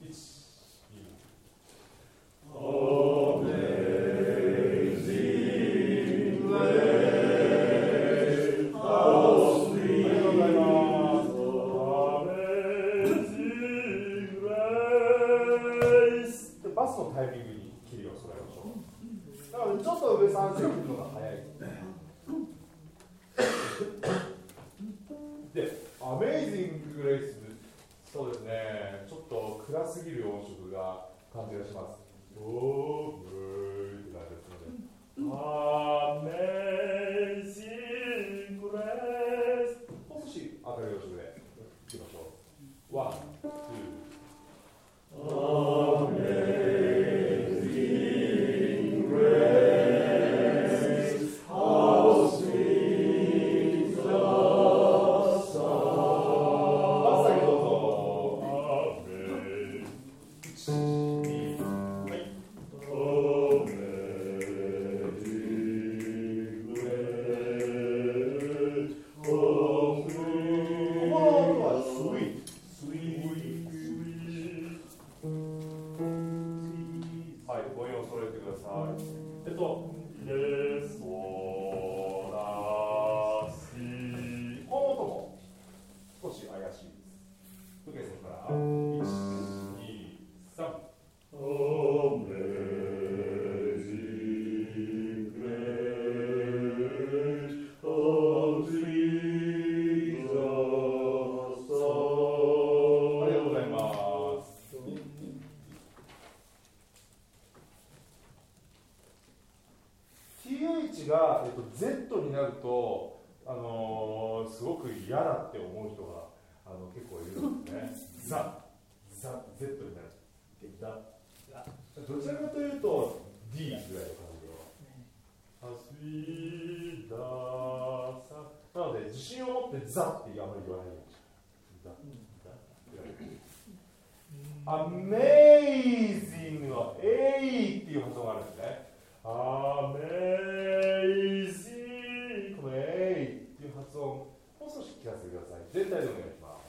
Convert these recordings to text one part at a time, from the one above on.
が、Z になると、すごく嫌だって思う人が結構いるんですね。ザ Z になる。どちらかというと D ぐらいの感じで。なので自信を持ってザってあまり言わないようにします。Amazing は A っていう発音があるんですね。Amazing この A っていう発音、もう少し聞かせてください。全体でお願いします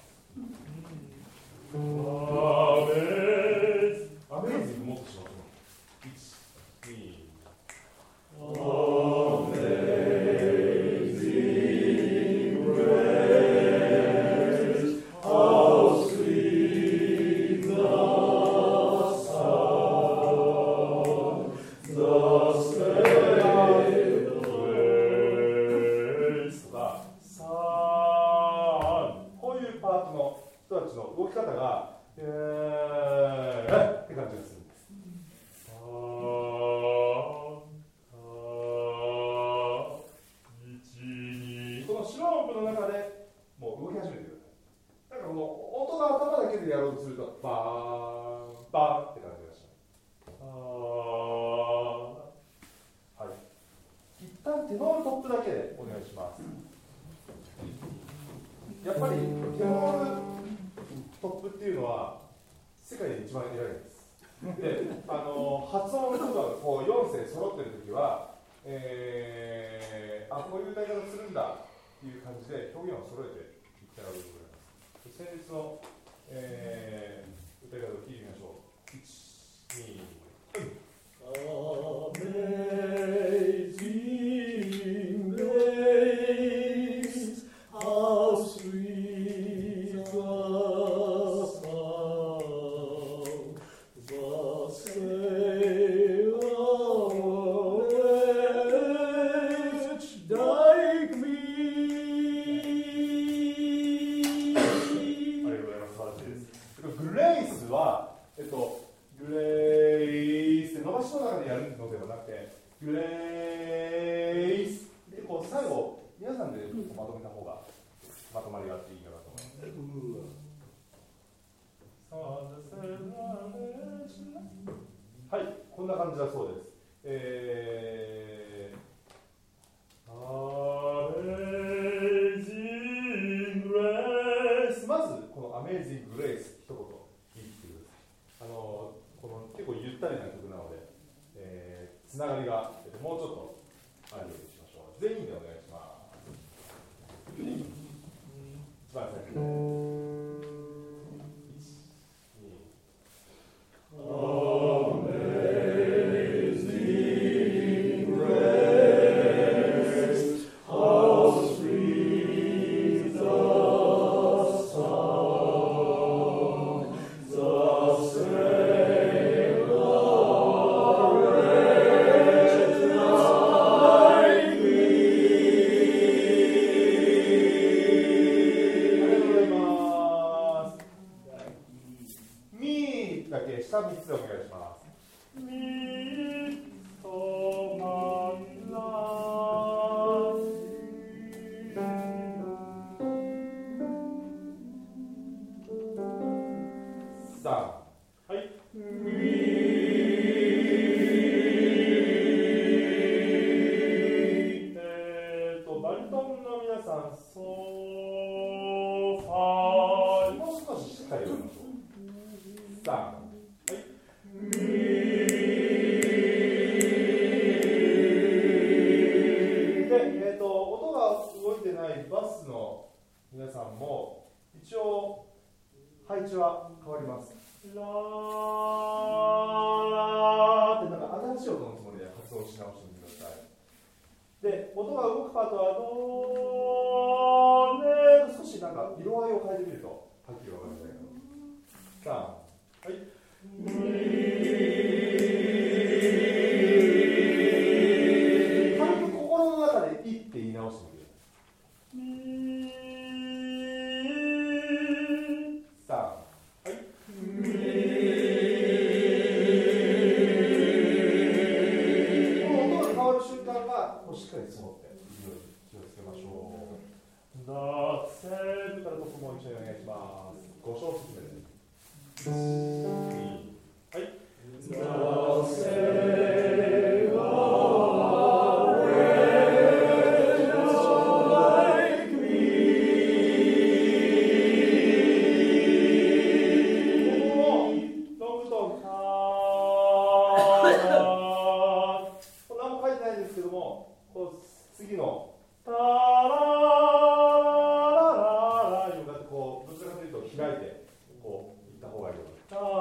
。Amazing もっとします。1、2、こういう歌い方するんだっていう感じで表現を揃えていきたいわけでございます。先日の、歌い方を聞いてみましょう。1、2、 Amazing grace, how sweet the sound that saved a wretch like me. ありがとうございます。素晴らしいです。グレイスは、グレイスって伸ばしの中でやるのではなくて、グレイスでこう最後、皆さんでまとめた方がまとまりがあっていいかなと思います。はい、こんな感じだそうです。Amazing Grace まずこの Amazing Grace 一言言ってください。この結構ゆったりな曲なので、つながりがもうちょっとあるようにしましょう。全員でお願いします。一番最初に1、2、 だけ下3つでお願いします。みとまら3、はい。バリトンの皆さん、ソファー、もう少ししっかり読みましょう。3、はい。で、音が動いてないバスの皆さんも、一応、配置は変わります。ラーってなんか新しい音のつもりで発音し直してみてください。で、音が動くパートはドレと少しなんか色合いを変えてみるとはっきり分かるんじゃないかな。3、はい。軽く心の中で「い」って言い直してみてください。3、はい。この音が変わる瞬間がしっかり積もっているように気をつけましょう。だせーからトップもう一緒にお願いします。5小節目です。はい。だせー次のタララララに向かってこうどちらかというと開いてこういった方がいいようにタララ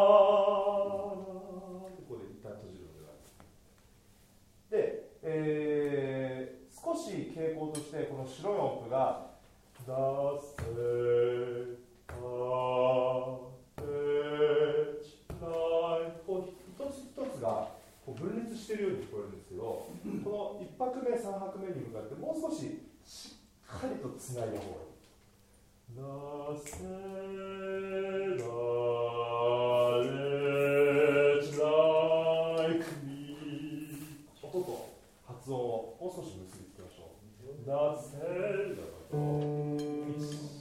ってここで一旦閉じるのではで、少し傾向としてこの白い音符がダセタエチライこう一つ一つが分裂しているように聞こえるんですけど、この1拍目、3拍目に向かってもう少ししっかりとつないだ方がいい。ダセダレチライクミ音と発音をもう少し結びつけましょう。ダセダと1